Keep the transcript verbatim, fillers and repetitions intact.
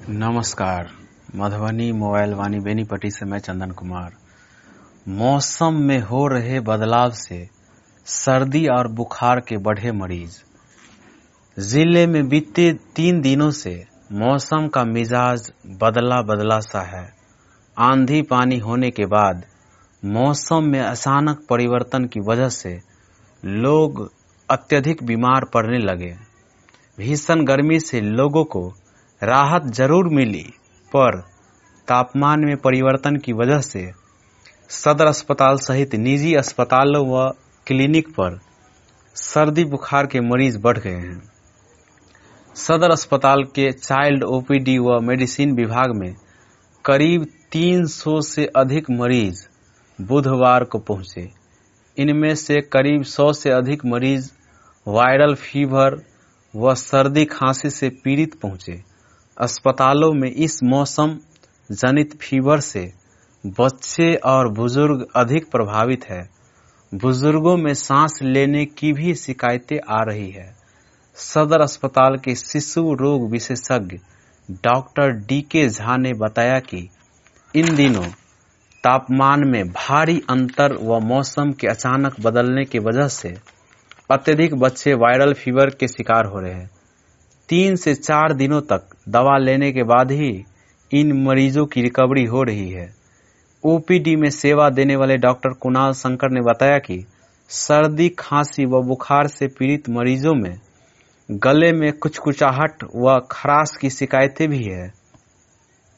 नमस्कार। मधुबनी मोबाइल वाणी बेनीपट्टी से मैं चंदन कुमार। मौसम में हो रहे बदलाव से सर्दी और बुखार के बढ़े मरीज। जिले में बीते तीन दिनों से मौसम का मिजाज बदला बदला सा है। आंधी पानी होने के बाद मौसम में अचानक परिवर्तन की वजह से लोग अत्यधिक बीमार पड़ने लगे। भीषण गर्मी से लोगों को राहत जरूर मिली, पर तापमान में परिवर्तन की वजह से सदर अस्पताल सहित निजी अस्पतालों व क्लिनिक पर सर्दी बुखार के मरीज बढ़ गए हैं। सदर अस्पताल के चाइल्ड ओपीडी व मेडिसिन विभाग में करीब तीन सौ से अधिक मरीज बुधवार को पहुंचे। इनमें से करीब सौ से अधिक मरीज वायरल फीवर व सर्दी खांसी से पीड़ित पहुंचे। अस्पतालों में इस मौसम जनित फीवर से बच्चे और बुजुर्ग अधिक प्रभावित है। बुजुर्गों में सांस लेने की भी शिकायतें आ रही है। सदर अस्पताल के शिशु रोग विशेषज्ञ डॉक्टर डी के झा ने बताया कि इन दिनों तापमान में भारी अंतर व मौसम के अचानक बदलने की वजह से अत्यधिक बच्चे वायरल फीवर के शिकार हो रहे हैं। तीन से चार दिनों तक दवा लेने के बाद ही इन मरीजों की रिकवरी हो रही है। ओपीडी में सेवा देने वाले डॉक्टर कुणाल शंकर ने बताया कि सर्दी खांसी व बुखार से पीड़ित मरीजों में गले में कुचकुचाहट व खराश की शिकायतें भी है।